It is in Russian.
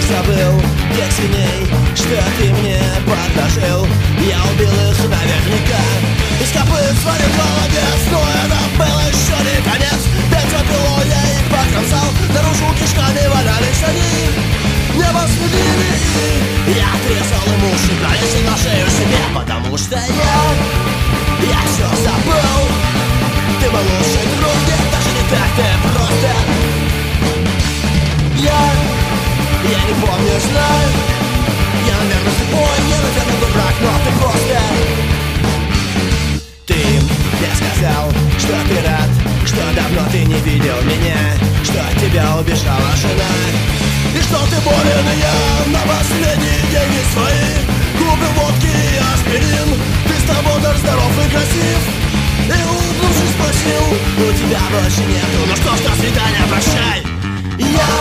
забыл тех свиней, что ты мне подложил. Я убил их наверняка из копыт свалил молодец. Но это был еще не конец. Бензопилу я их покромсал, наружу кишками валялись они. Небо следили, и я отрезал им уши, повесил на шею себе, потому что я все забыл. Ты был лучший друг, нет, даже не так, ты просто Я не помню, знаю. Я, наверное, слепой, я, наверное, дурак, но ты просто Ты мне сказал, что ты рад, что давно ты не видел меня, что от тебя убежала жена, и что ты болен, и я на последние деньги свои купил водки и аспирин. Ты стал бодр, здоров и красив, и улыбнувшись спросил: у тебя больше нету, ну что ж, до свидания, прощай. Я